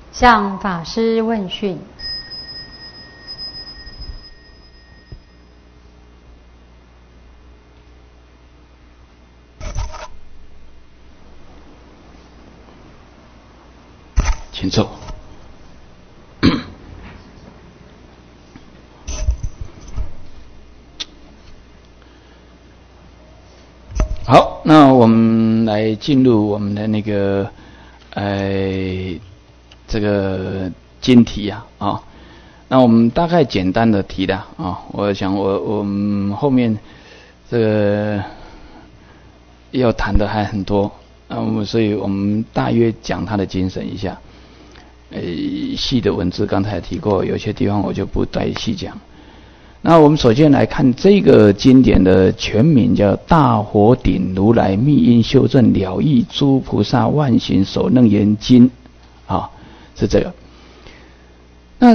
向法师问讯。 请坐。好，那我们来进入我们的那个这个经题啊。那我们大概简单的提的啊，我想我们后面这个要谈的还很多，所以我们大约讲它的精神一下。细的文字刚才提过，有些地方我就不再细讲。那我们首先来看这个经典的全名，叫《大佛顶如来密因修正了义诸菩萨万行首楞严经》啊，是这个。那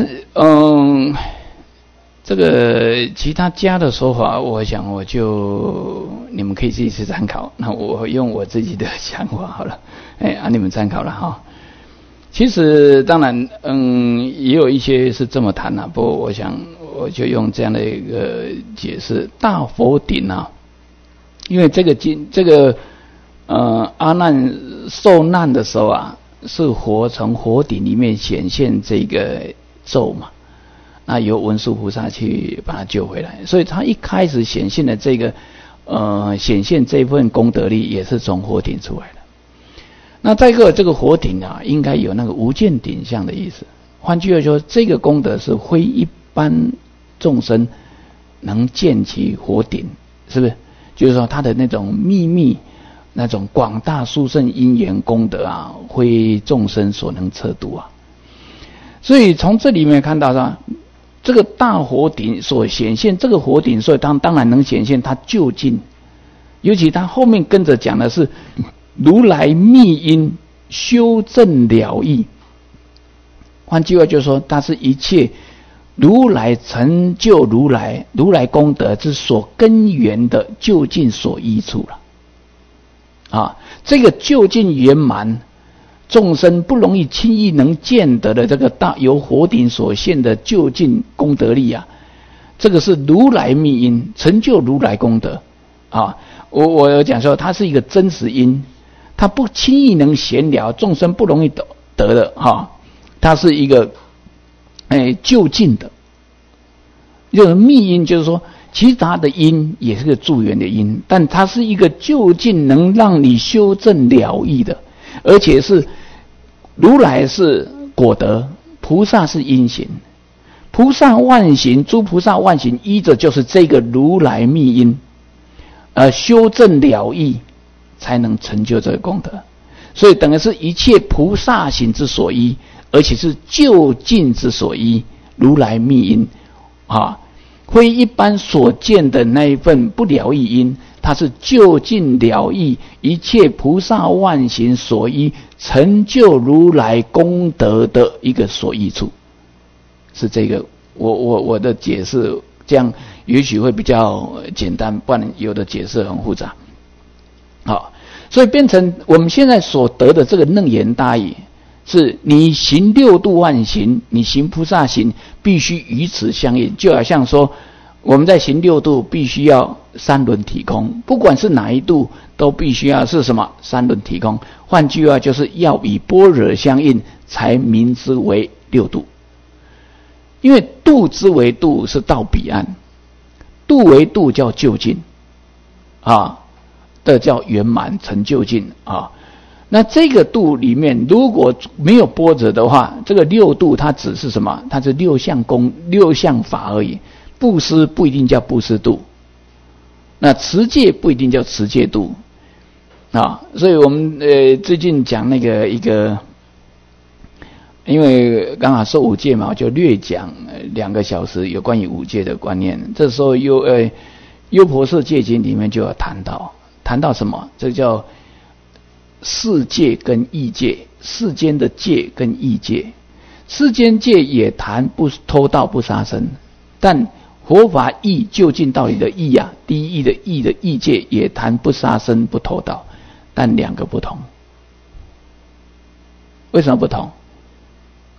这个其他家的说法，我想你们可以自己去参考。那我用我自己的想法好了，你们参考了哈。其实当然，也有一些是这么谈不过我想我就用这样的一个解释：大佛顶因为这个阿难受难的时候是从佛顶里面显现这个咒嘛，那由文殊菩萨去把他救回来，所以他一开始显现的这个显现这份功德力也是从佛顶出来的。那再一个，这个佛顶应该有那个无间顶相的意思。换句话说，这个功德是非一般众生能见其佛顶，是不是？就是说，他的那种秘密、那种广大殊胜因缘功德非众生所能测度所以从这里面看到这个大佛顶所显现，这个佛顶所以当然能显现它究竟，尤其他后面跟着讲的是。如来密因修正了义，换句话就是说，它是一切如来成就如来功德之所根源的究竟所依处了。这个究竟圆满，众生不容易轻易能见得的这个由佛顶所现的究竟功德力这个是如来密因成就如来功德我有讲说，它是一个真实因。它不轻易能显了，众生不容易得的它是一个究竟的。就是密因，就是说其他的因也是个助缘的因，但它是一个究竟能让你修正了义的，而且是如来是果德，菩萨是因行，菩萨万行，诸菩萨万行依着就是这个如来密因，修正了义。才能成就这个功德，所以等于是一切菩萨行之所依，而且是究竟之所依。如来密因非一般所见的那一份不了义因，它是究竟了义，一切菩萨万行所依，成就如来功德的一个所依处，是这个。我的解释这样也许会比较简单，不然有的解释很复杂。所以变成我们现在所得的这个楞严大义，是你行六度万行，你行菩萨行，必须与此相应。就好像说，我们在行六度，必须要三轮体空，不管是哪一度，都必须要是什么三轮体空。换句话就是要与般若相应，才名之为六度。因为度之为度是到彼岸，度为度叫究竟的叫圆满成就境那这个度里面如果没有般若的话，这个六度它只是什么？它是六相法而已。布施不一定叫布施度，那持戒不一定叫持戒度所以我们最近讲那个一个，因为刚好受五戒嘛，我就略讲2个小时有关于五戒的观念。这时候优婆塞戒经里面就有谈到什么？这叫世戒跟异戒，世间的戒跟异戒。世间戒也谈不偷盗不杀生，但佛法义究竟道理的义第一义的义的义戒也谈不杀生不偷盗，但2个不同。为什么不同？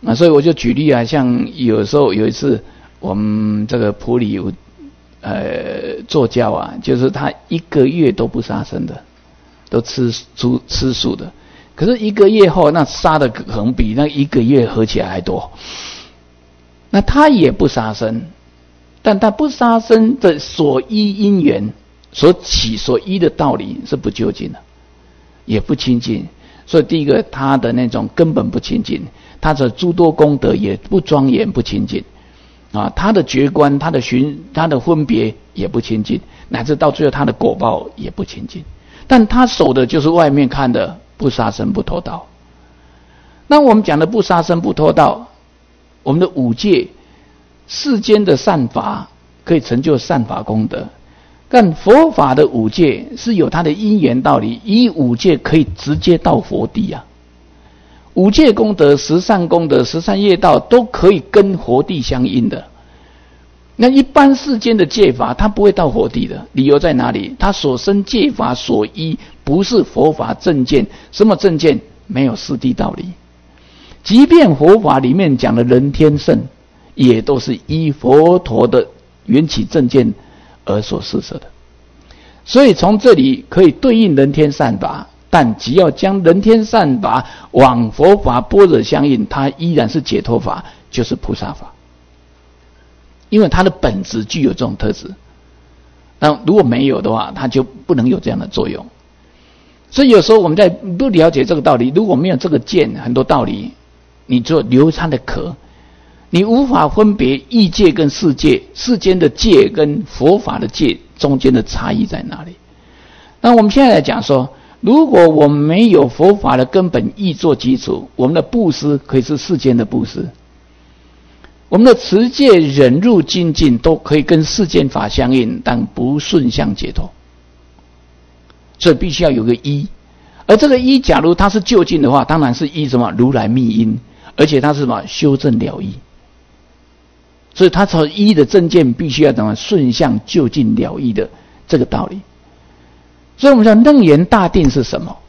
所以我就举例啊，像有时候有一次我们这个埔里有做教啊，就是他1个月都不杀生的，都吃素的，可是1个月后那杀的可能比那1个月合起来还多。那他也不杀生，但他不杀生的所依因缘所起所依的道理是不究竟的，也不清净。所以第一个，他的那种根本不清净，他的诸多功德也不庄严不清净啊，他的觉观他的分别也不清净，乃至到最后他的果报也不清净。但他守的就是外面看的不杀生不偷盗。那我们讲的不杀生不偷盗，我们的五戒世间的善法可以成就善法功德，但佛法的五戒是有它的因缘道理，以五戒可以直接到佛地啊。五戒功德、十善功德、十善业道都可以跟佛地相应的。那一般世间的戒法它不会到佛地的，理由在哪里？它所生戒法所依不是佛法正见，什么正见？没有四谛道理。即便佛法里面讲的人天圣，也都是依佛陀的缘起正见而所施设的。所以从这里可以对应人天善法，但只要将人天善法往佛法般若相应，它依然是解脱法，就是菩萨法，因为它的本质具有这种特质。那如果没有的话，它就不能有这样的作用。所以有时候我们在不了解这个道理，如果没有这个见，很多道理你就留它的壳，你无法分别异界跟世界，世间的界跟佛法的界中间的差异在哪里。那我们现在来讲说，如果我们没有佛法的根本义做基础，我们的布施可以是世间的布施，我们的持戒忍辱精进都可以跟世间法相应，但不顺向解脱。所以必须要有个依，而这个依假如它是究竟的话，当然是依什么？如来密因，而且它是什么？修正了义。所以它从依的正见必须要怎么顺向究竟了义的这个道理。所以我们说楞严大定是什么？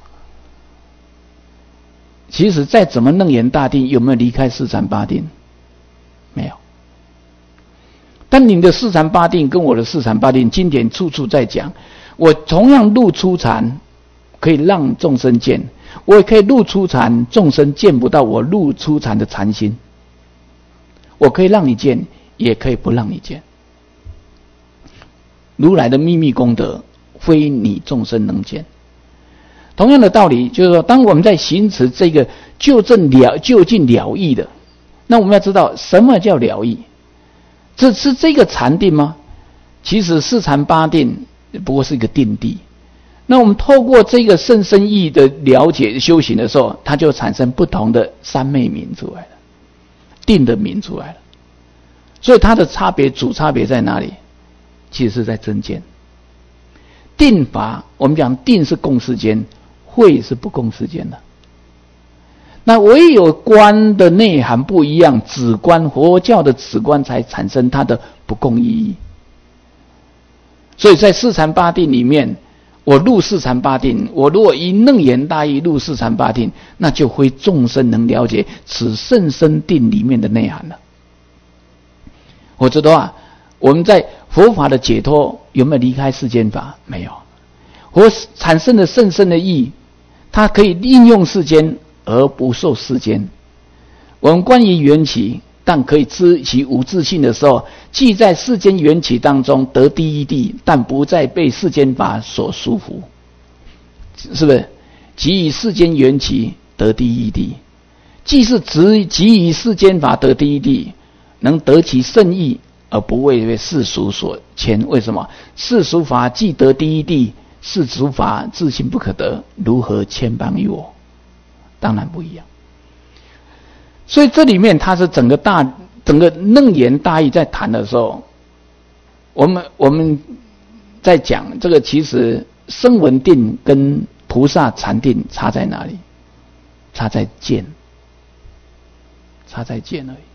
其实再怎么楞严大定，有没有离开四禅八定？没有。但你的四禅八定跟我的四禅八定，经典处处在讲，我同样入初禅可以让众生见，我也可以入初禅，众生见不到我入初禅的禅心。我可以让你见，也可以不让你见。如来的秘密功德，非你众生能见。同样的道理，就是说，当我们在行持这个究竟了义的，那我们要知道什么叫了义？这是这个禅定吗？其实四禅八定不过是一个定地。那我们透过这个甚深义的了解修行的时候，它就产生不同的三昧名出来了，定的名出来了。所以它的差别，主差别在哪里？其实是在真见。定法，我们讲定是共世间，慧是不共世间的。那唯有观的内涵不一样，止观，佛教的止观才产生它的不共意义。所以在四禅八定里面，我入四禅八定，我如果以楞严大义入四禅八定，那就非众生能了解此甚深定里面的内涵了。我知道啊，我们在佛法的解脱有没有离开世间法？没有。我产生的甚深的义，它可以应用世间而不受世间。我们关于缘起，但可以知其无自性的时候，既在世间缘起当中得第一地，但不再被世间法所束缚，是不是？即以世间缘起得第一地，既是即以世间法得第一地，能得其圣意而不为世俗所牵。为什么？世俗法既得第一地，世俗法自性不可得，如何牵绊于我？当然不一样。所以这里面它是整个楞严大义在谈的时候，我们在讲这个，其实声闻定跟菩萨禅定差在哪里？差在见，差在见而已。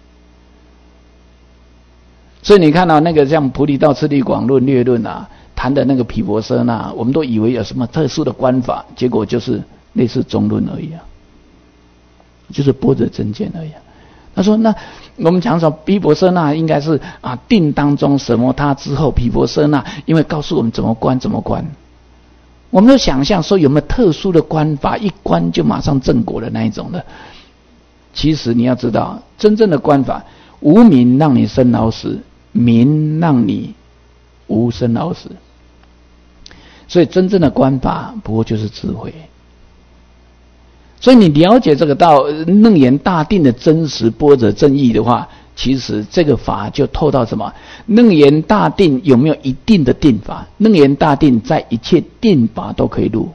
所以你看到那个像菩提道次第广论略论啊，谈的那个毗婆舍那，我们都以为有什么特殊的观法，结果就是类似中论而已啊，就是般若真见而已啊。 他说那我们讲说毗婆舍那应该是定当中什么他之后毗婆舍那，因为告诉我们怎么观。我们都想象说有没有特殊的观法，一观就马上正果的那一种的。其实你要知道，真正的观法，无明让你生老死，明让你无生老死。所以真正的观法不过就是智慧。所以你了解这个道楞严大定的真实般若正义的话，其实这个法就透到什么？楞严大定有没有一定的定法？楞严大定在一切定法都可以入。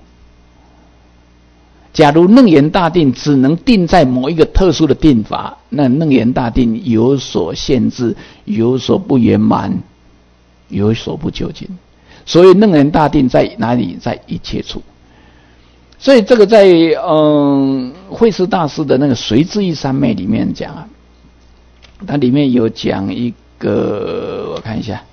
假如楞严大定只能定在某一个特殊的定法，那楞严大定有所限制，有所不圆满，有所不究竟。所以楞严大定在哪里？在一切处。所以这个在慧思大师的那个随智义三昧里面讲它里面有讲一个，我看一下，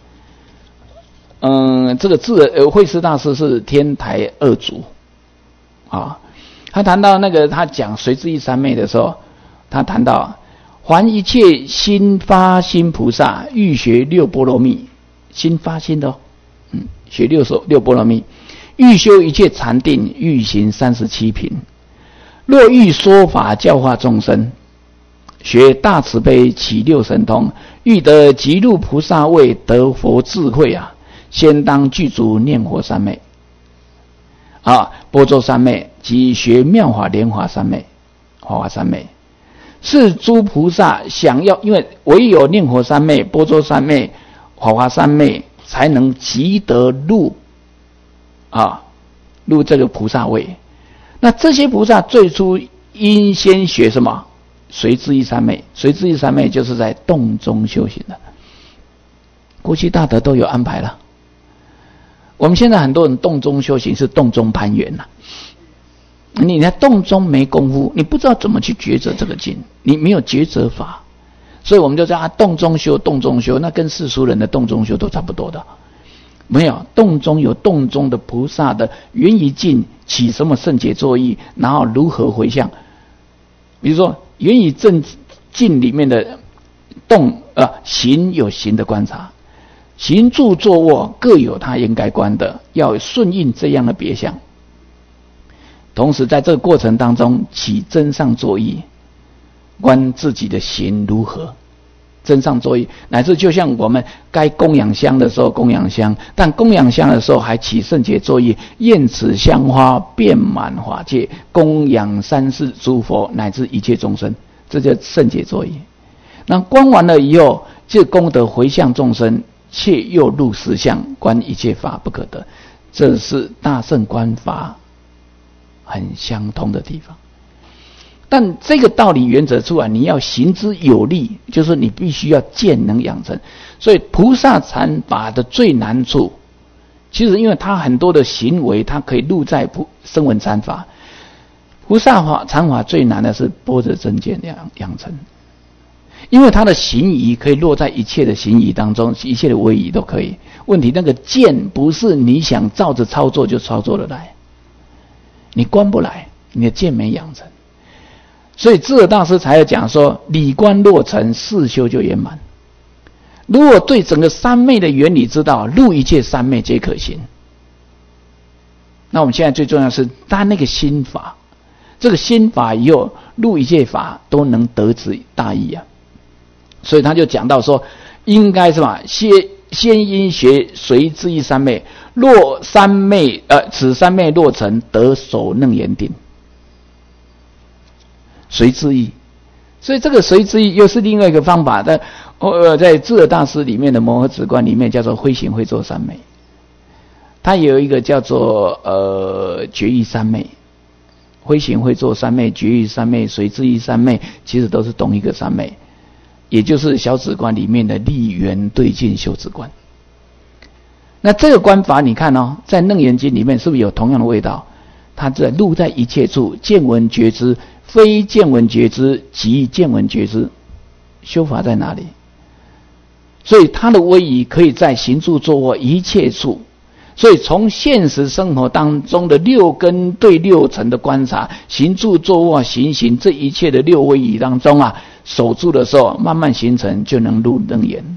这个慧思大师是天台二祖他谈到那个他讲随智义三昧的时候，他谈到凡一切心发心菩萨欲学六波罗蜜，心发心的学六波罗蜜。欲修一切禅定，欲行37品。若欲说法教化众生，学大慈悲起六神通，欲得极乐菩萨位，得佛智慧先当具足念佛三昧般舟三昧及学妙法莲华三昧、华华三昧。是诸菩萨想要，因为唯有念佛三昧、般舟三昧、华华三昧，才能即得入这个菩萨位。那这些菩萨最初应先学什么？随智义三昧。随智义三昧就是在洞中修行的。过去大德都有安排了。我们现在很多人洞中修行是洞中攀缘你在洞中没功夫，你不知道怎么去抉择这个境，你没有抉择法，所以我们就在洞中修，那跟世俗人的洞中修都差不多的。没有，洞中有洞中的菩萨的缘于境起什么圣解作意，然后如何回向。比如说缘于正境里面的行有行的观察，行住坐卧各有他应该观的，要顺应这样的别相。同时在这个过程当中起真上作意，观自己的行如何。真上作意，乃至就像我们该供养香的时候供养香，但供养香的时候还起圣洁作意，焰此香花遍满法界，供养三世诸佛乃至一切众生，这叫圣洁作意。那观完了以后，这功德回向众生，切又入实相，观一切法不可得。这是大乘观法很相通的地方。但这个道理原则出来，你要行之有力，就是你必须要见能养成。所以菩萨禅法的最难处，其实因为他很多的行为，他可以入在声闻禅法。菩萨禅法最难的是般若真见养成，因为他的行仪可以落在一切的行仪当中，一切的位仪都可以。问题那个见不是你想照着操作就操作得来，你观不来，你的见没养成。所以智者大师才要讲说，理观落成，事修就圆满。如果对整个三昧的原理知道，入一切三昧皆可行。那我们现在最重要的是他那个心法，这个心法以后入一切法都能得之大义所以他就讲到说，应该是吧，先应学随智义三昧，若三昧此三昧落成，得守楞严定。随智义，所以这个随智义又是另外一个方法的。在智者大师里面的摩诃止观里面叫做慧行慧坐三昧，它有一个叫做觉义三昧。慧行慧坐三昧、觉义三昧、随智义三昧，其实都是同一个三昧，也就是小止观里面的立缘对境修止观。那这个观法你看在楞严经里面是不是有同样的味道？它在入在一切处，见闻觉知，非见闻觉知即见闻觉知，修法在哪里？所以它的威仪可以在行住坐卧一切处。所以从现实生活当中的六根对六尘的观察，行住坐卧行这一切的六威仪当中守住的时候，慢慢形成，就能入楞严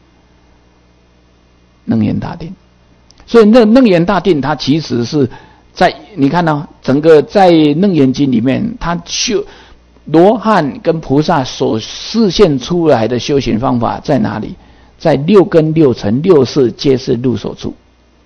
大定。所以楞严大定，它其实是在你看到整个在楞严经里面，它罗汉跟菩萨所示现出来的修行方法在哪里？在六根六尘六识皆是入手处。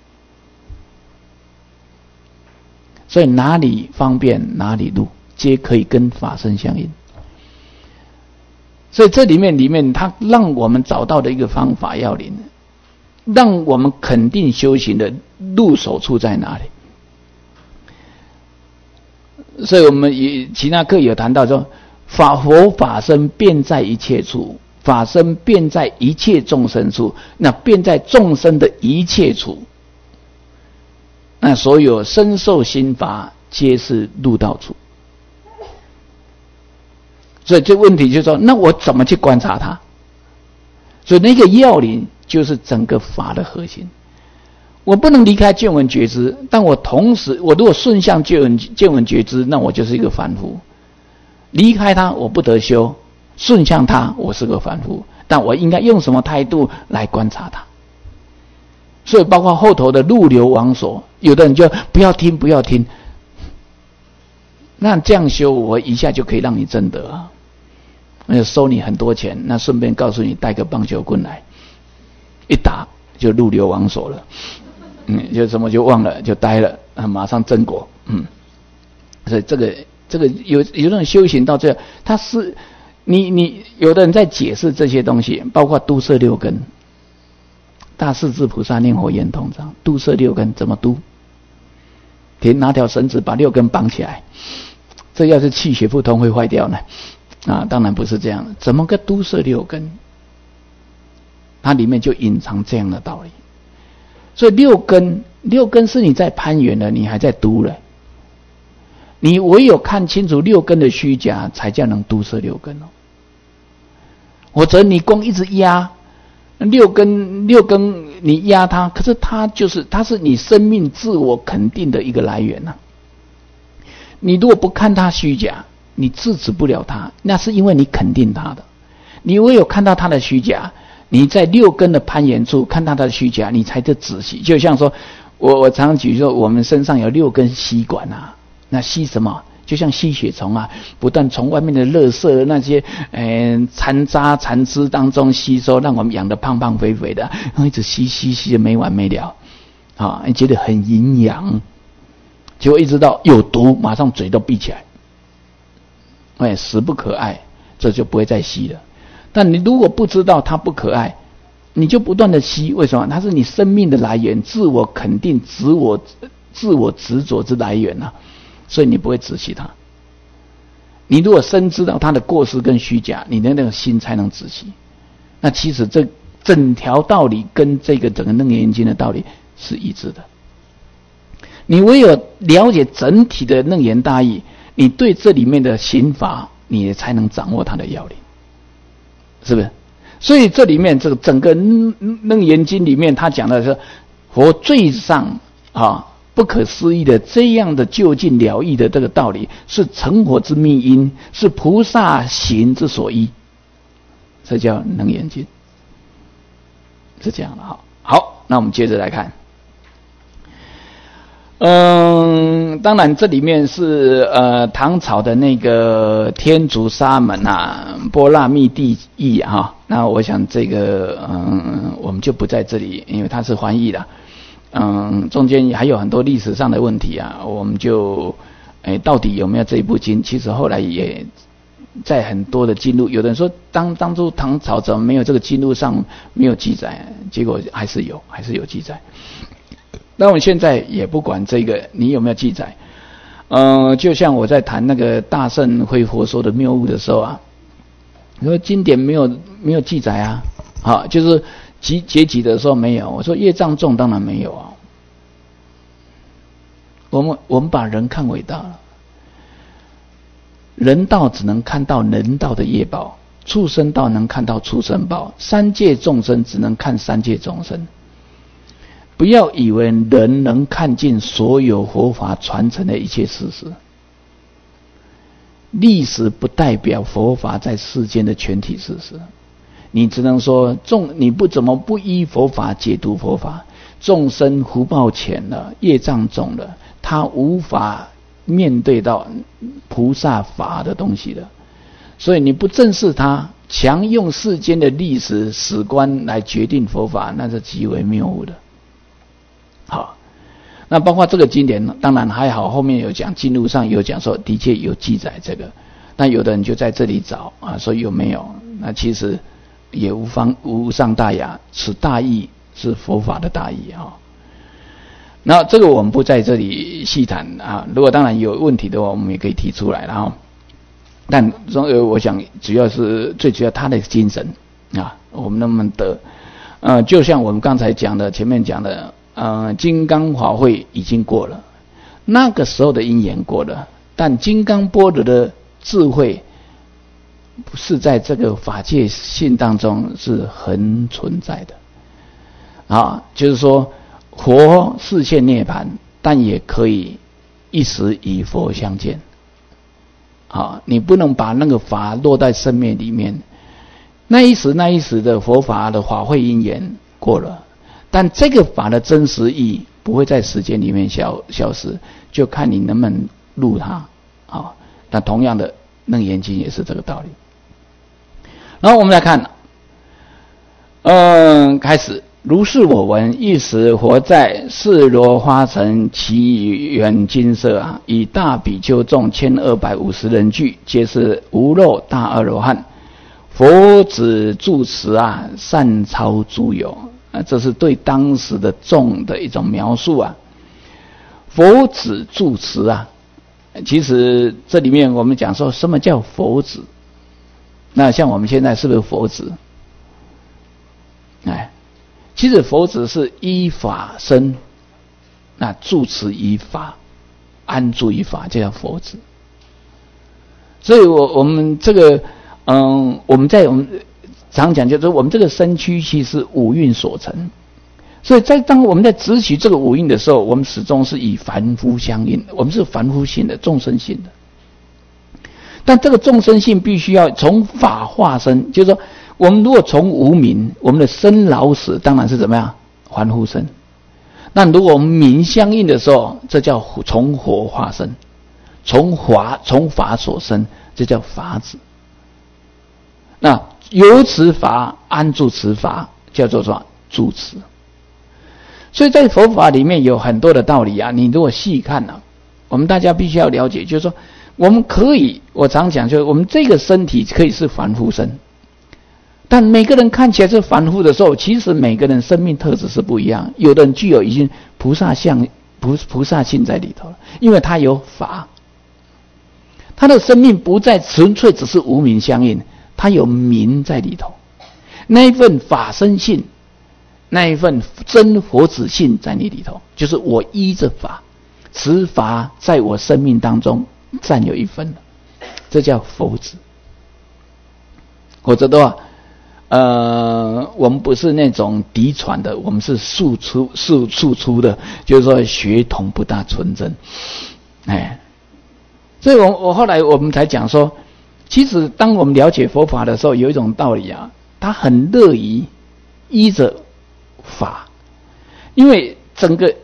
所以哪里方便哪里入，皆可以跟法身相应。所以这里面它让我们找到的一个方法要领，让我们肯定修行的入手处在哪里。所以我们其他课有谈到说，佛法身遍在一切处，法身遍在一切众生处，那遍在众生的一切处，那所有身受心法皆是入道处。所以这问题就是说，那我怎么去观察它？所以那个要领就是整个法的核心。我不能离开见闻觉知，但我同时，我如果顺向见闻觉知，那我就是一个凡夫。离开它，我不得修；顺向它，我是个凡夫。但我应该用什么态度来观察它？所以包括后头的入流往所，有的人就不要听，那这样修，我一下就可以让你证得啊，那就收你很多钱，那顺便告诉你带个棒球棍来，一打就入流往所了。就什么就忘了，就呆了，马上正果。所以这个有那种修行到这，他是你有的人在解释这些东西，包括都摄六根。大势至菩萨念佛圆通章，都摄六根怎么都？拿条绳子把六根绑起来，这要是气血不通会坏掉呢？当然不是这样，怎么个都摄六根？它里面就隐藏这样的道理。所以六根是你在攀缘了，你还在都了。你唯有看清楚六根的虚假，才叫能都摄六根哦。或者你光一直压六根你压它，可是它是你生命自我肯定的一个来源啊。你如果不看它虚假，你制止不了它，那是因为你肯定它的。你唯有看到它的虚假，你在六根的攀岩处看它的虚假，你才得仔细。就像说我常举说，我们身上有六根吸管啊，那吸什么？就像吸血虫啊，不断从外面的垃圾那些残渣残枝当中吸收，让我们养得胖胖肥肥的，一直吸的没完没了啊，你觉得很营养，结果一直到有毒，马上嘴都闭起来，死不可爱，这就不会再吸了。但你如果不知道它不可爱，你就不断的吸，为什么？它是你生命的来源，自我肯定、自我执着之来源啊。所以你不会仔细它。你如果深知道它的过失跟虚假，你的那个心才能仔细。那其实这整条道理跟这个整个楞严经的道理是一致的。你唯有了解整体的楞严大义，你对这里面的刑法，你也才能掌握它的要领，是不是？所以这里面这个整个楞严经里面，他讲的是佛最上不可思议的这样的究竟了义的这个道理，是成佛之密因，是菩萨行之所依，这叫楞严经，是这样的。好，那我们接着来看。当然这里面是唐朝的那个天竺沙门波那密地译那我想这个我们就不在这里，因为它是翻译的。中间还有很多历史上的问题我们就到底有没有这一部经？其实后来也在很多的经录，有的人说当初唐朝怎么没有这个经录上没有记载？结果还是有记载。那我们现在也不管这个你有没有记载，就像我在谈那个大乘会佛说的谬误的时候你说经典没有记载就是结集的时候没有。我说业障重当然没有我们把人看伟大了，人道只能看到人道的业报，畜生道能看到畜生报，三界众生只能看三界众生。不要以为人能看尽所有佛法传承的一切事实， 历史不代表佛法在世间的全体事实。你只能说你不怎么不依佛法解读佛法，众生福报浅了，业障重了，他无法面对到菩萨法的东西了。所以你不正视它，强用世间的历史史观来决定佛法，那是极为谬误的。好，那包括这个经典，当然还好，后面有讲经录上有讲说，的确有记载这个。那有的人就在这里找啊，说有没有？那其实也无伤大雅，此大义是佛法的大义啊。那这个我们不在这里细谈啊。如果当然有问题的话，我们也可以提出来，然后。但我想最主要他的精神啊，我们能不能得就像我们刚才讲的前面讲的金刚法会已经过了，那个时候的因缘过了，但金刚般若的智慧是在这个法界性当中是很存在的啊，就是说佛示现涅槃，但也可以一时与佛相见。好，你不能把那个法落在生命里面，那一时的佛法的法会因缘过了，但这个法的真实意不会在时间里面消失，就看你能不能入它。好，那同样的楞严经也是这个道理。然后我们来看，开始。如是我闻，一时佛在四罗花城其园金舍以大比丘众1250人聚，皆是无漏大阿罗汉。佛子住持善超诸有这是对当时的众的一种描述佛子住持其实这里面我们讲说什么叫佛子？那像我们现在是不是佛子？其实佛子是依法生，那住持依法，安住于法，就叫佛子。所以我们这个我们常讲就是我们这个身躯其实五蕴所成，所以当我们在执取这个五蕴的时候，我们始终是以凡夫相应，我们是凡夫性的众生性的。但这个众生性必须要从法化身，就是说我们如果从无明，我们的生老死当然是怎么样凡夫身。那如果我们明相应的时候，这叫从佛化身，从法所生，这叫法子。那由此法安住此法，叫做什么？住持。所以在佛法里面有很多的道理你如果细看我们大家必须要了解，就是说我们可以，我常讲就是我们这个身体可以是凡夫身，但每个人看起来是凡夫的时候，其实每个人生命特质是不一样。有的人具有已经菩萨相、菩萨性在里头了，因为他有法，他的生命不再纯粹只是无明相应，他有明在里头，那一份法身性，那一份真佛子性在你里头，就是我依着法，此法在我生命当中占有一分了，这叫佛子。否则的话我们不是那种嫡传的，我们是庶出的，就是说血统不大纯正。所以我后来我们才讲说，其实当我们了解佛法的时候，有一种道理他很乐于依着法，因为整个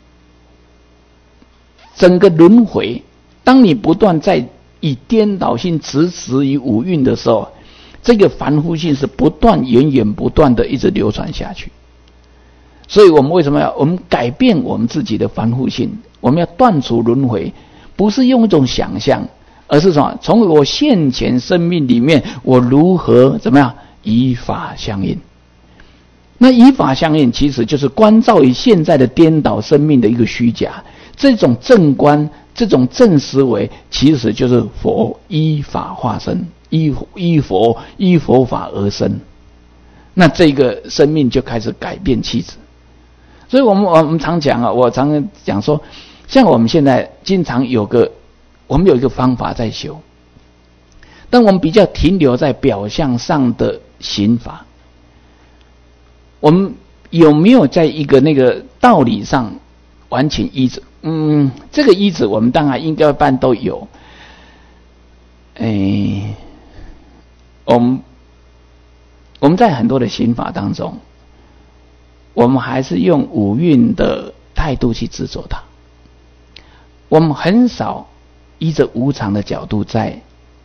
轮回，当你不断在以颠倒性执持于五蕴的时候，这个凡夫性是不断源源不断的一直流传下去。所以我们为什么我们改变我们自己的凡夫性，我们要断除轮回，不是用一种想象，而是什么？从我现前生命里面，我如何怎么样以法相应。那以法相应其实就是关照于现在的颠倒生命的一个虚假，这种正观，这种正思维，其实就是佛依法化身，依佛法而生，那这个生命就开始改变气质。所以我们常讲我常讲说，像我们现在经常我们有一个方法在修，但我们比较停留在表象上的行法，我们有没有在一个那个道理上完全依着？这个依止我们当然应该办都有。但是我们有没有在一个那个道理上完全依着？这个依止我们当然应该办都有。但是我们有没有在一个那个道理上完全依着？这个依止我们当然应该办都有。但是我们有没有在一个那个道理上完全依着？这个依止我们当然应该办都有。但是我们有没有在一个那个道理上完全依着？这个依止我们当然应该办都有。 我们在很多的刑法当中，我们还是用五蕴的态度去执着它，我们很少依着无常的角度在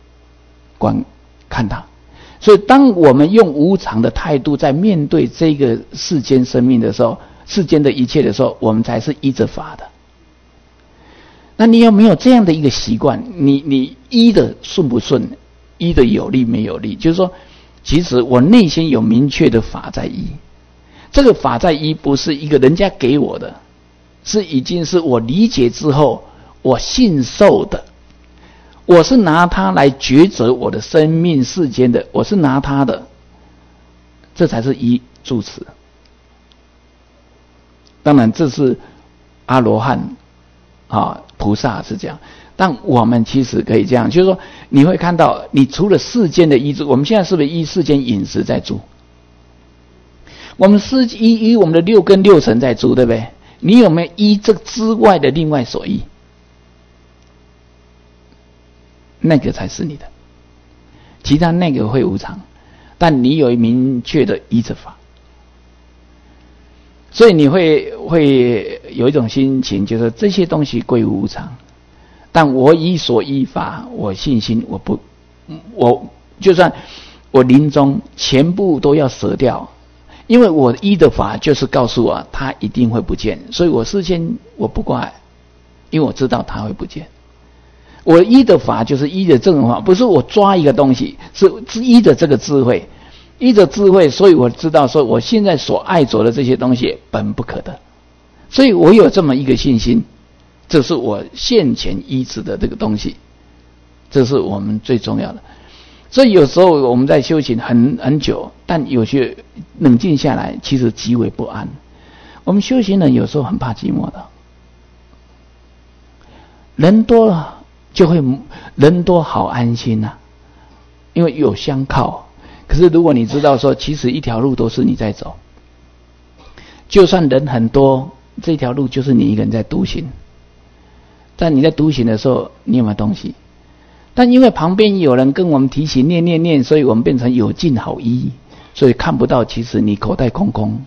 看它。所以当我们用无常的态度在面对这个世间生命的时候，世间的一切的时候，我们才是依着法的。那你有没有这样的一个习惯？你依的顺不顺？依的有力没有力？就是说，其实我内心有明确的法在依，这个法在依不是一个人家给我的，是已经是我理解之后我信受的，我是拿它来抉择我的生命世间的，我是拿它的，这才是依住持。当然这是阿罗汉菩萨是这样，但我们其实可以这样，就是说你会看到，你除了世间的依住，我们现在是不是依世间饮食在住？我们是依我们的六根六尘在住，对不对？你有没有依这之外的另外所依？那个才是你的，其他那个会无常，但你有明确的依着法，所以你会有一种心情，就是这些东西归无常，但我以所依法，我信心，我就算我临终全部都要舍掉，因为我依的法就是告诉我它一定会不见，所以我事先我不怪，因为我知道它会不见。我依的法就是依的正法，不是我抓一个东西，是依的这个智慧，依着智慧，所以我知道说我现在所爱着的这些东西本不可得，所以我有这么一个信心，这是我现前依止的这个东西，这是我们最重要的。所以有时候我们在修行很久，但有些冷静下来，其实极为不安。我们修行人有时候很怕寂寞的，人多了就会人多好安心啊，因为有相靠。可是如果你知道说，其实一条路都是你在走，就算人很多，这条路就是你一个人在独行。但你在独行的时候，你有没有东西？但因为旁边有人跟我们提醒念，所以我们变成有尽好依，所以看不到其实你口袋空空。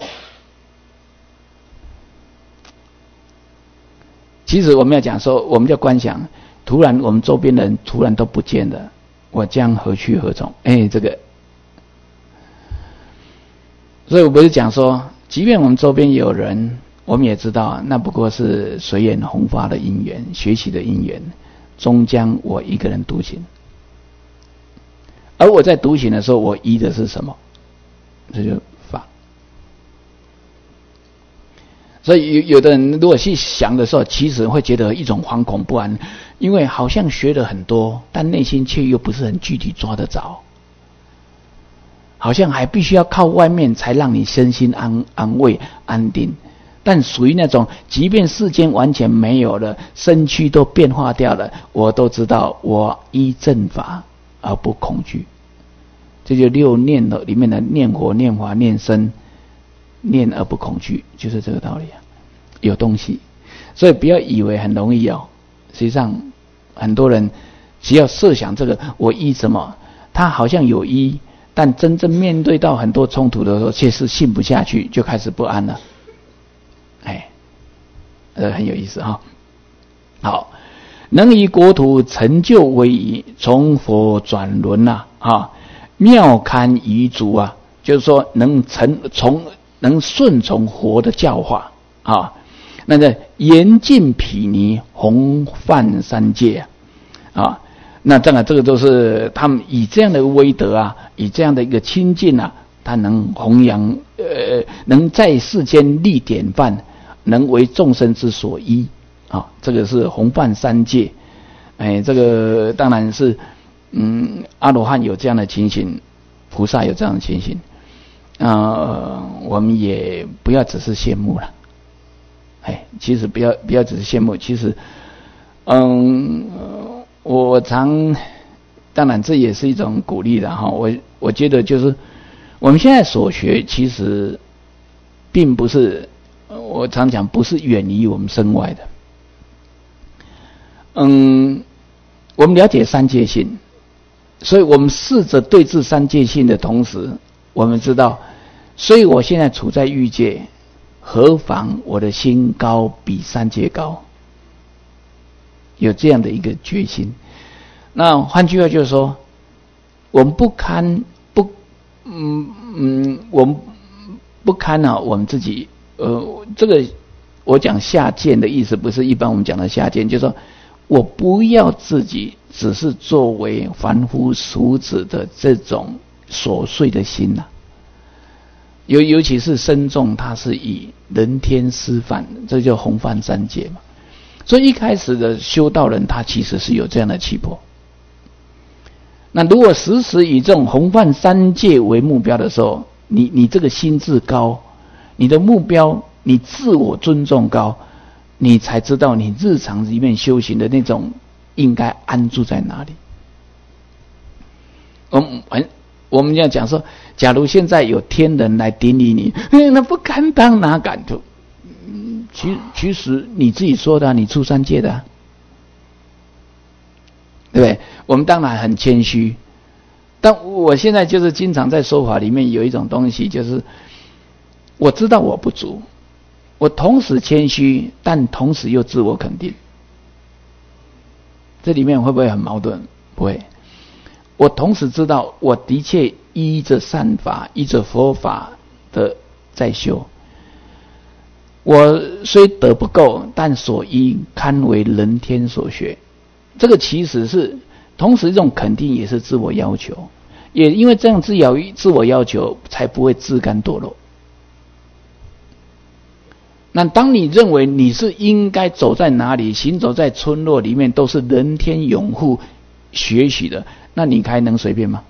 其实我们要讲说，我们叫观想，突然我们周边的人突然都不见了，我将何去何从？这个，所以我不是讲说，即便我们周边有人，我们也知道那不过是随缘弘法的因缘，学习的因缘，终将我一个人独行。而我在独行的时候，我依的是什么？这就是法。所以有的人如果去想的时候，其实会觉得一种惶恐不安，因为好像学了很多，但内心却又不是很具体抓得着，好像还必须要靠外面才让你身心安慰安定。但属于那种即便世间完全没有了，身躯都变化掉了，我都知道我依正法而不恐惧。这就六念的里面的念佛、念法、念身，念而不恐惧，就是这个道理啊。有东西，所以不要以为很容易哦。实际上很多人只要设想这个我依什么，他好像有依，但真正面对到很多冲突的时候，却是信不下去，就开始不安了。很有意思哈。好，能以国土成就为宜，从佛转轮妙堪遗嘱啊，就是说能顺从佛的教化啊。那个严禁毗尼，弘范三界啊。那当然这个都是他们以这样的威德啊，以这样的一个亲近啊，他能弘扬能在世间立典范，能为众生之所依啊。这个是弘范三界。这个当然是阿罗汉有这样的情形，菩萨有这样的情形，我们也不要只是羡慕了。其实不要只是羡慕，其实我当然这也是一种鼓励的哈。我觉得就是我们现在所学，其实并不是，我常讲不是远离我们身外的。我们了解三界性， 所以我们试着对治三界性的同时，我们知道，所以我现在处在欲界，何妨我的心高比三界高？有这样的一个决心。那换句话就是说，我们我们不堪啊，我们自己这个我讲下贱的意思，不是一般我们讲的下贱，就是说我不要自己只是作为凡夫俗子的这种琐碎的心呐、尤其是身重，它是以人天师范，这就弘范三界嘛。所以一开始的修道人，他其实是有这样的气魄。那如果时时以这种弘范三界为目标的时候，你这个心智高，你的目标，你自我尊重高，你才知道你日常里面修行的那种应该安住在哪里。我们要讲说，假如现在有天人来顶礼你，那不敢当哪敢就，其实你自己说的、你出三界的、对不对？我们当然很谦虚，但我现在就是经常在说法里面有一种东西，就是我知道我不足，我同时谦虚，但同时又自我肯定。这里面会不会很矛盾？不会。我同时知道我的确依着善法，依着佛法的在修。我虽德不够，但所依堪为人天所学。这个其实是同时这种肯定，也是自我要求，也因为这样自我要求，才不会自甘堕落。那当你认为你是应该走在哪里，行走在村落里面都是人天拥护学习的，那你还能随便吗？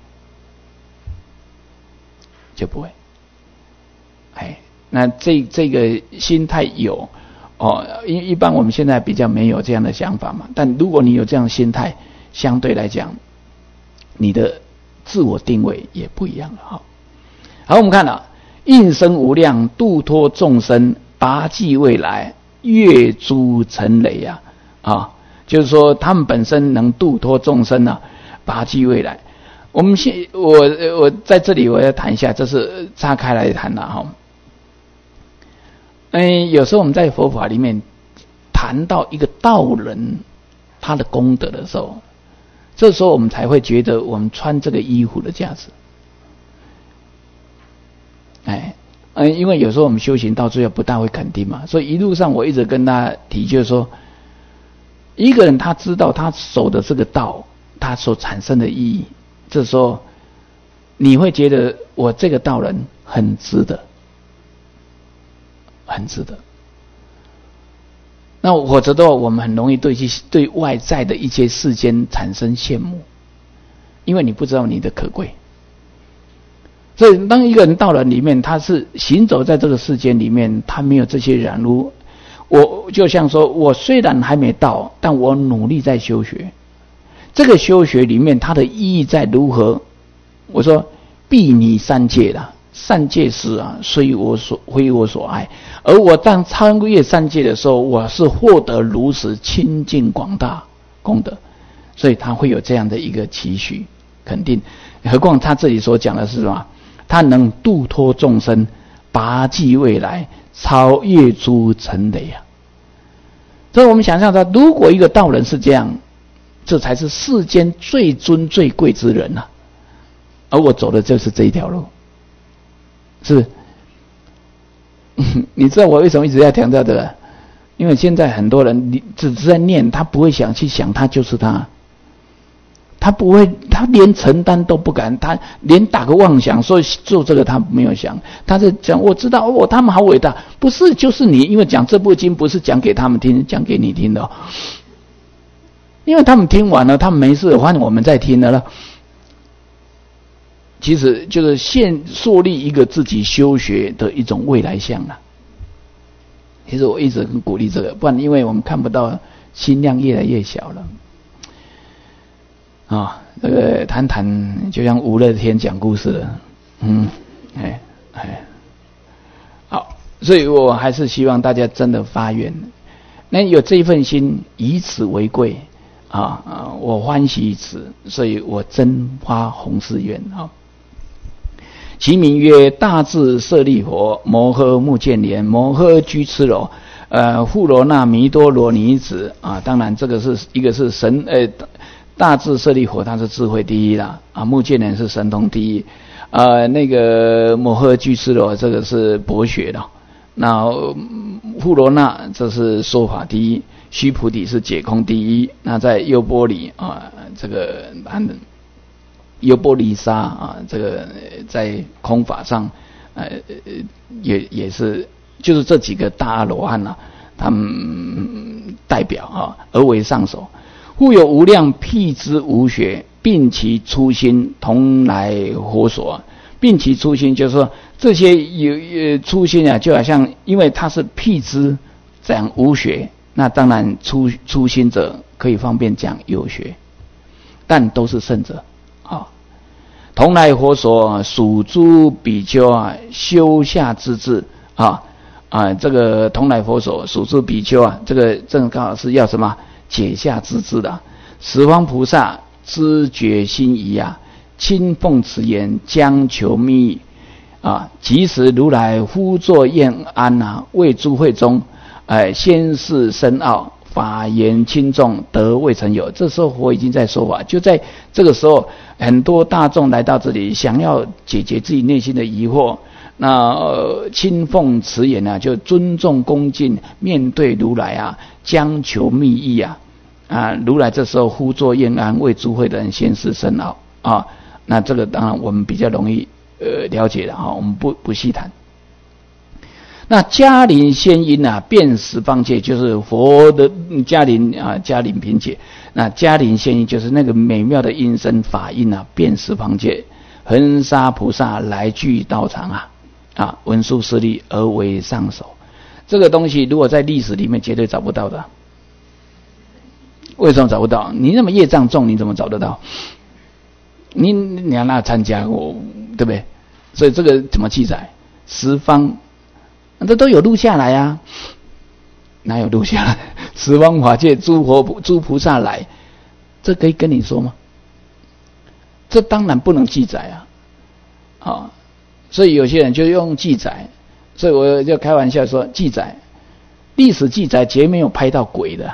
就不会。那这个心态有一般我们现在比较没有这样的想法嘛。但如果你有这样的心态，相对来讲，你的自我定位也不一样了哈。好，我们看了应生无量，度脱众生，拔济未来，越诸尘累就是说他们本身能度脱众生啊，拔济未来。我在这里我要谈一下，这是岔开来谈了哈。有时候我们在佛法里面谈到一个道人他的功德的时候，这时候我们才会觉得我们穿这个衣服的价值。因为有时候我们修行到最后不大会肯定嘛，所以一路上我一直跟他提，就是说，一个人他知道他守的这个道，他所产生的意义，这时候你会觉得我这个道人很值得。很值得。那否则的话，我们很容易对外在的一些世间产生羡慕，因为你不知道你的可贵。所以，当一个人到了里面，他是行走在这个世间里面，他没有这些染污。我就像说，我虽然还没到，但我努力在修学。这个修学里面，它的意义在如何？我说，避你三界啦。三界时啊，非我所爱。而我当超越三界的时候，我是获得如此清净广大功德，所以他会有这样的一个期许肯定。何况他这里所讲的是什么？他能度脱众生，拔济未来，超越诸尘累啊！所以我们想象到，如果一个道人是这样，这才是世间最尊最贵之人啊！而我走的就是这一条路。是不是？你知道我为什么一直在强调这个？因为现在很多人只是在念，他不会想去想他就是他，他不会，他连承担都不敢，他连打个妄想说做这个他没有想，他是讲我知道他们好伟大，不是就是你，因为讲这部经不是讲给他们听，讲给你听的因为他们听完了，他们没事，换我们再听了。其实就是树立一个自己修学的一种未来相啊。其实我一直很鼓励这个，不然因为我们看不到心量越来越小了这个谈就像吴乐天讲故事的，好，所以我还是希望大家真的发愿，那有这一份心，以此为贵我欢喜此，所以我真发弘誓愿啊。其名曰大智舍利佛，摩诃目犍连，摩诃居痴罗，富罗那弥多罗尼子啊。当然这个是一个是神大智舍利佛，他是智慧第一啦啊，目犍连是神通第一，那个摩诃居痴罗这个是博学的，那富罗那这是说法第一，须菩提是解空第一，那在优波离啊，这个优波离沙啊，这个在空法上，也是，就是这几个大阿罗汉啊，他们代表啊，而为上首。复有无量辟支无学，并其初心，同来佛所。并其初心，就是说这些初心啊，就好像因为他是辟支讲无学，那当然初心者可以方便讲有学，但都是圣者。同来佛所，属诸比丘啊，修下之智这个同来佛所属诸比丘啊，这个正刚好是要什么解下之智的。十方菩萨知觉心仪啊，亲奉持言，将求密意即时如来呼作宴安啊，为诸会中先示深奥，法言轻重，得未曾有。这时候佛已经在说法，就在这个时候，很多大众来到这里，想要解决自己内心的疑惑。那亲奉持言啊，就尊重恭敬面对如来啊，将求密意如来这时候呼作宴安，为诸会的人先示深奥那这个当然我们比较容易了解的我们不细谈。那嘉林仙音遍十方界，就是佛的嘉林嘉林品解。那嘉林仙音就是那个美妙的音声法音遍十方界，恒沙菩萨来具道场文殊师利而为上首。这个东西如果在历史里面绝对找不到的。为什么找不到？你那么业障重，你怎么找得到？你要那参加过，对不对？所以这个怎么记载？十方这都有录下来哪有录下来？十方法界诸菩萨来，这可以跟你说吗？这当然不能记载所以有些人就用记载，所以我就开玩笑说，记载历史记载绝没有拍到鬼的，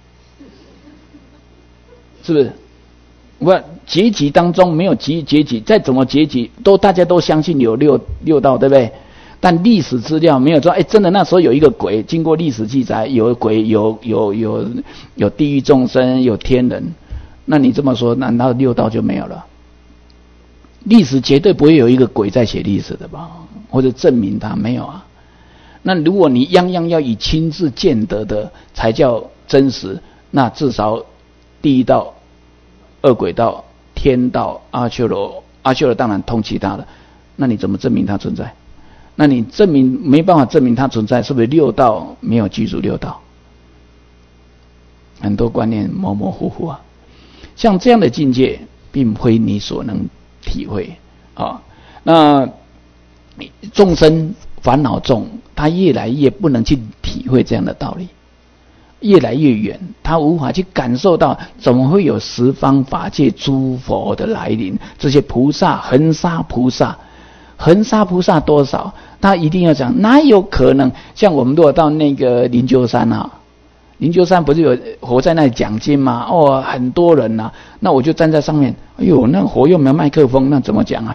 是不是？结集当中没有结集，再怎么结集大家都相信有六道，对不对？但历史资料没有说，真的那时候有一个鬼，经过历史记载有鬼，有地狱众生，有天人。那你这么说，难道六道就没有了？历史绝对不会有一个鬼在写历史的吧？或者证明他没有那如果你样样要以亲自见得的才叫真实，那至少第一道、恶鬼道、天道、阿修罗当然通其他的，那你怎么证明它存在？那你没办法证明它存在，是不是六道没有具足六道？很多观念模模糊糊像这样的境界并非你所能体会那众生烦恼重，他越来越不能去体会这样的道理，越来越远，他无法去感受到怎么会有十方法界诸佛的来临，这些菩萨恒沙菩萨多少？他一定要讲，哪有可能？像我们如果到那个灵鹫山灵鹫山不是有佛在那里讲经吗？很多人那我就站在上面，那佛又没有麦克风，那怎么讲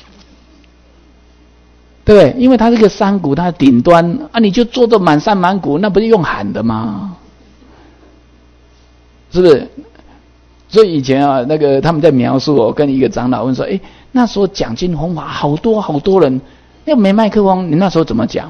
对不对？因为它是个山谷，它的顶端你就坐得满山满谷，那不是用喊的吗？是不是？所以以前那个他们在描述，我跟一个长老问说，那时候讲经弘法好多人，又没麦克风，你那时候怎么讲？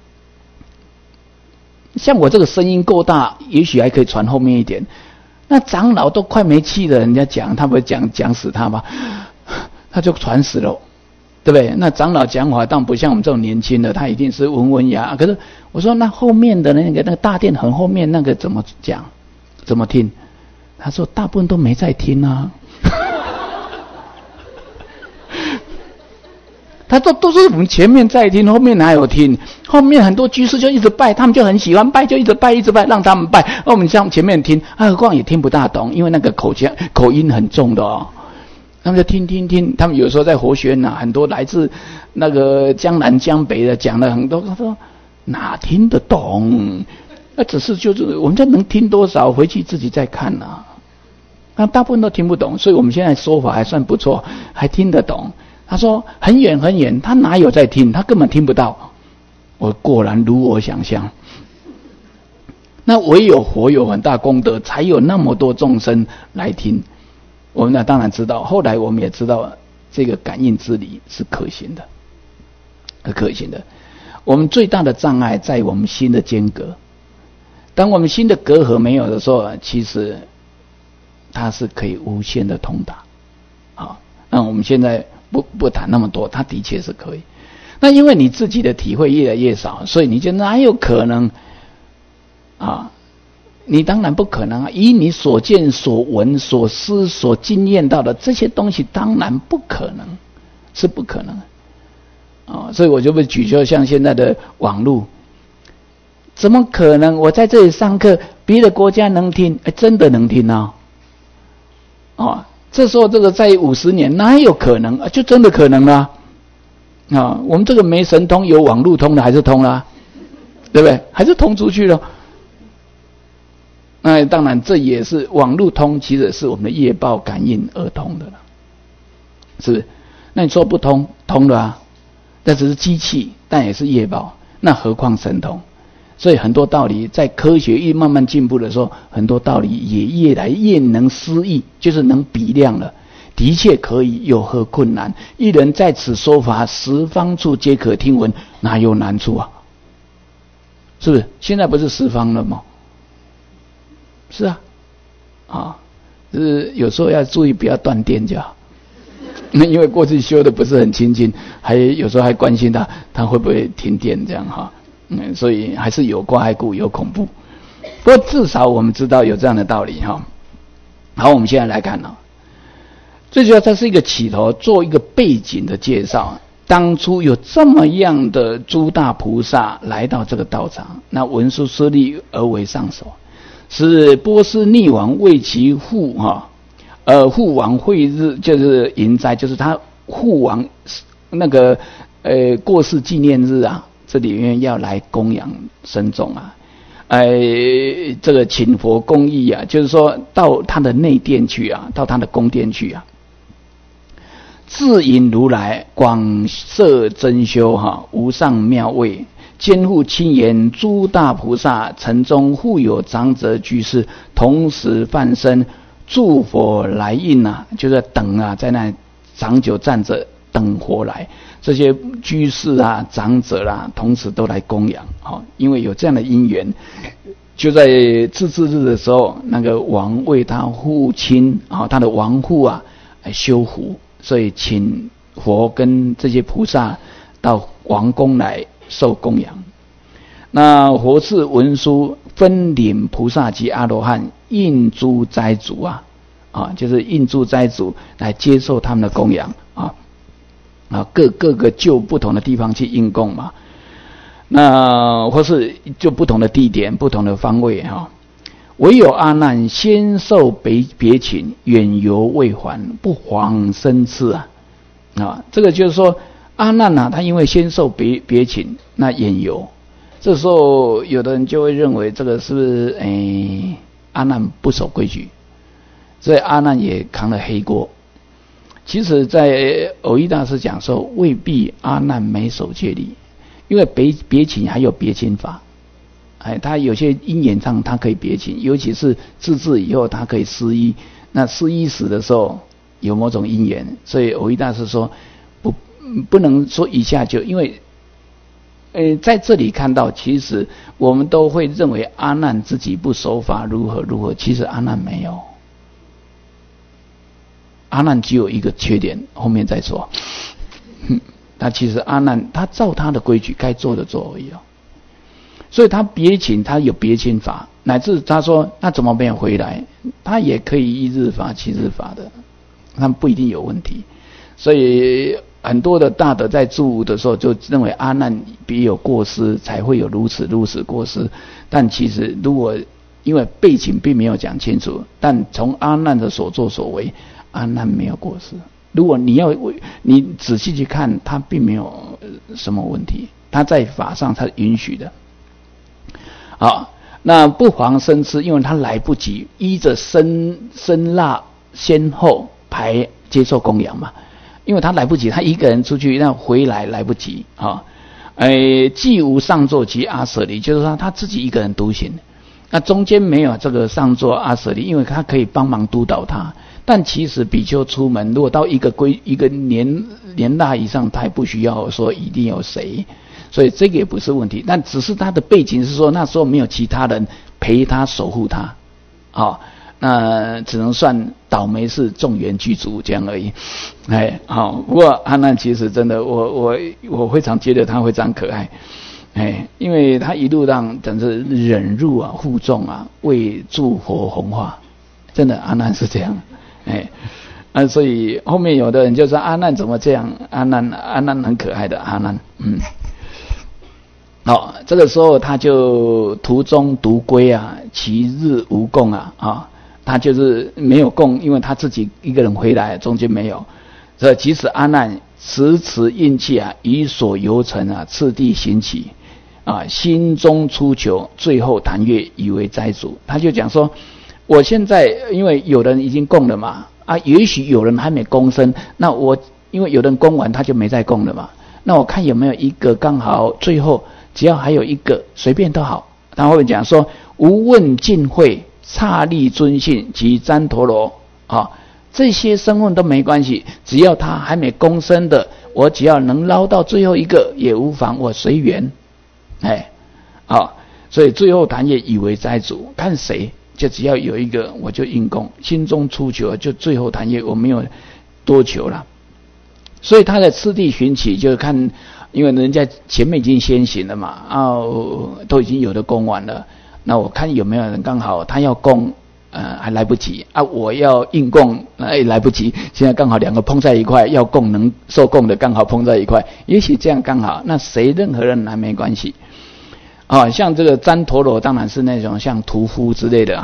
像我这个声音够大，也许还可以传后面一点。那长老都快没气了，人家讲，他不会讲死他吗？他就传死了，对不对？那长老讲法当然不像我们这种年轻的，他一定是文雅。可是我说，那后面的那个大殿很后面那个怎么讲？怎么听？他说大部分都没在听他都是我们前面在听，后面哪有听？后面很多居士就一直拜，他们就很喜欢拜，就一直拜，让他们拜。我们像前面听，何况也听不大懂，因为那个口音很重的哦。他们就听，他们有时候在活学院很多来自那个江南江北的讲了很多，他说哪听得懂？那只是就是我们这能听多少，回去自己再看啊。那大部分都听不懂，所以我们现在说法还算不错，还听得懂。他说很远很远，他哪有在听？他根本听不到。我果然如我想象。那唯有佛有很大功德，才有那么多众生来听。我们当然知道，后来我们也知道这个感应之理是可行的，可行的。我们最大的障碍在我们心的间隔。当我们心的隔阂没有的时候，其实它是可以无限的通达。好，那我们现在不谈那么多，它的确是可以。那因为你自己的体会越来越少，所以你就哪有可能啊？你当然不可能啊！以你所见所闻所思所经验到的这些东西，当然不可能，是不可能啊！所以我就会举说，像现在的网络，怎么可能？我在这里上课，别的国家能听，真的能听啊！啊，这时候这个在50年哪有可能啊？就真的可能啦！啊，我们这个没神通，有网络通的还是通啦，对不对？还是通出去了。那当然，这也是网络通，其实是我们的业报感应而通的了，是不是？那你说不通，通了啊，那只是机器，但也是业报，那何况神通？所以很多道理在科学一慢慢进步的时候，很多道理也越来越能思议，就是能比量了。的确可以，有何困难？一人在此说法，十方处皆可听闻，哪有难处啊？是不是？现在不是十方了吗？是啊，就是有时候要注意不要断电就好。那因为过去修的不是很清净，还有时候还关心他会不会停电这样哈。所以还是有挂碍故有恐怖。不过至少我们知道有这样的道理哈。好，我们现在来看最主要这是一个起头，做一个背景的介绍。当初有这么样的诸大菩萨来到这个道场，那文殊师利而为上首。是波斯匿王为其护王会日，就是迎斋，就是他护王那个过世纪念日啊，这里面要来供养僧众啊，这个请佛供义啊，就是说到他的内殿去啊，到他的宫殿去啊，自引如来广摄真修无上妙位。监护亲言诸大菩萨城中护有长者居士，同时梵身祝佛来应啊，就在等啊，在那长久站着等佛来。这些居士啊、长者啦、同时都来供养。因为有这样的因缘，就在自治日的时候，那个王为他护亲他的王护啊修福，所以请佛跟这些菩萨到王宫来受供养。那佛赐文殊分领菩萨及阿罗汉应诸斋主就是应诸斋主来接受他们的供养各个就不同的地方去应供嘛。那或是就不同的地点、不同的方位唯有阿难先受别请，远游未还，不遑生次这个就是说。阿难他因为先受别请，那远游，这时候有的人就会认为这个是不是阿难不守规矩，所以阿难也扛了黑锅。其实在藕益大师讲说，未必阿难没守戒律，因为别请还有别请法，他有些因缘上他可以别请，尤其是自治以后他可以施医，那施医时的时候有某种因缘，所以藕益大师说不能说一下就，因为在这里看到，其实我们都会认为阿难自己不守法如何，其实阿难没有，阿难只有一个缺点，后面再说。他其实阿难他照他的规矩该做的做而已所以他别请，他有别请法，乃至他说那怎么没有回来，他也可以一日法、7日法的，他不一定有问题。所以很多的大德在注的时候就认为阿难别有过失，才会有如此过失。但其实如果因为背景并没有讲清楚，但从阿难的所作所为，阿难没有过失。如果你仔细去看，他并没有什么问题，他在法上他允许的。好，那不妨生吃，因为他来不及依着生腊先后排接受供养嘛，因为他来不及，他一个人出去，那回来来不及啊。既无上座及阿舍离，就是说他自己一个人独行，那中间没有这个上座阿舍离，因为他可以帮忙督导他。但其实比丘出门，如果到一个年大以上，他也不需要说一定有谁，所以这个也不是问题。但只是他的背景是说，那时候没有其他人陪他守护他，那只能算倒霉是众缘具足这样而已。不过阿难其实真的，我非常觉得他非常可爱。因为他一路上真是忍辱啊、负重啊，为诸佛弘化，真的阿难是这样。所以后面有的人就说阿难怎么这样？阿难很可爱的阿难。这个时候他就途中独归啊，其日无供啊，他就是没有供，因为他自己一个人回来，中间没有。所以即使阿难持印器啊，以所由尘啊，次第行起啊，心中出求，最后谈月以为斋主。他就讲说，我现在因为有人已经供了嘛，也许有人还没供身，那我因为有人供完他就没再供了嘛，那我看有没有一个刚好最后只要还有一个随便都好。他后面讲说，无问尽会刹利尊信及旃陀罗这些身份都没关系，只要他还没供身的，我只要能捞到最后一个也无妨，我随缘。所以最后谈也以为斋主，看谁就只要有一个我就应供，心中出求，就最后谈业我没有多求了。所以他的次第寻起就看，因为人家前面已经先行了嘛，都已经有的供完了，那我看有没有人刚好他要供还来不及我要应供来不及，现在刚好两个碰在一块，要供能受供的刚好碰在一块，也许这样刚好，那谁任何人还没关系像这个旃陀罗当然是那种像屠夫之类的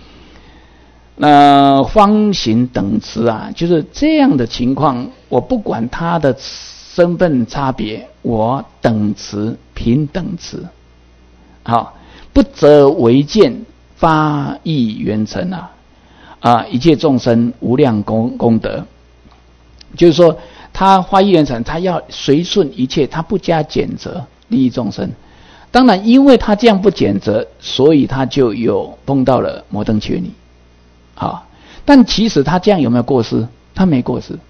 那方行等持就是这样的情况，我不管他的身份差别，我等持平等持不择为见，发意圆成一切众生无量功德。就是说他发意圆成，他要随顺一切，他不加减责，利益众生。当然因为他这样不减责，所以他就有碰到了摩登伽女但其实他这样有没有过失？他没过失，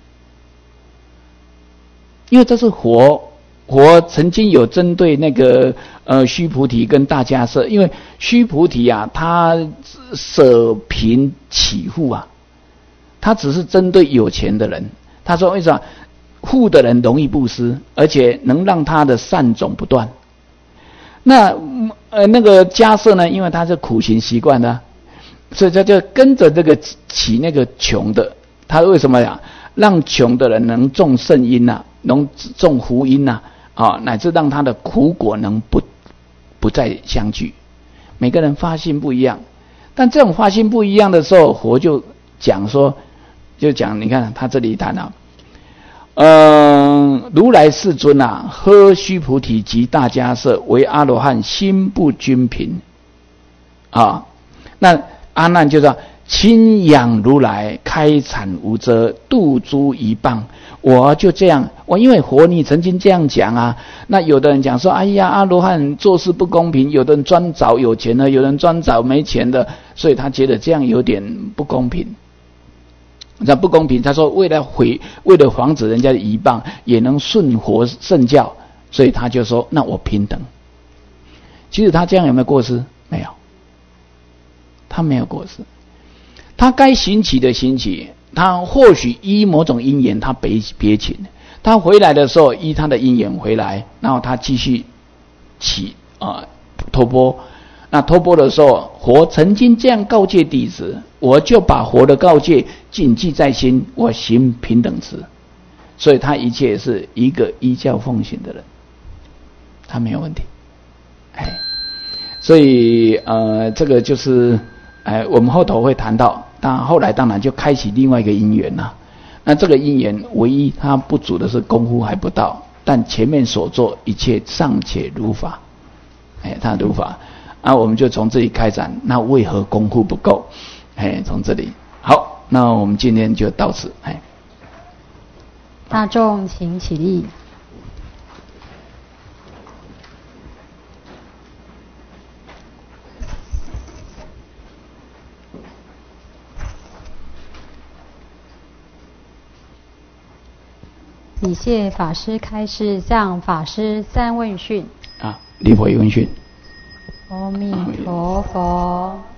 因为这是佛曾经有针对那个须菩提跟大迦叶，因为须菩提他舍贫起富他只是针对有钱的人，他说为什么富的人容易布施，而且能让他的善种不断。那个迦叶呢，因为他是苦行习惯的所以他就跟着这个起那个穷的，他为什么让穷的人能种圣因能种福因乃至让他的苦果能不再相聚。每个人发心不一样，但这种发心不一样的时候，佛就讲说，你看他这里谈如来世尊呵须菩提及大迦叶为阿罗汉，心不均贫那阿难就说，亲仰如来，开阐无遮，度诸疑谤。我就这样，因为佛你曾经这样讲那有的人讲说，哎呀，阿罗汉做事不公平，有的人专找有钱的，有人专找没钱的，所以他觉得这样有点不公平。那不公平，他说为了防止人家的疑谤，也能顺佛圣教，所以他就说那我平等。其实他这样有没有过失？没有，他没有过失。他该行起的行起，他或许依某种因缘他别请，他回来的时候依他的因缘回来，然后他继续起托钵。那托钵的时候，佛曾经这样告诫弟子，我就把佛的告诫谨记在心，我行平等持。 所以他一切是一个依教奉行的人，他没有问题。所以这个就是我们后头会谈到，但后来当然就开启另外一个因缘了。那这个因缘唯一它不足的是功夫还不到，但前面所做一切尚且如法，他如法，我们就从这里开展。那为何功夫不够？从这里。好，那我们今天就到此。 大众请起立。以谢法师开示，向法师三问讯。 礼佛一问讯。 阿弥陀佛。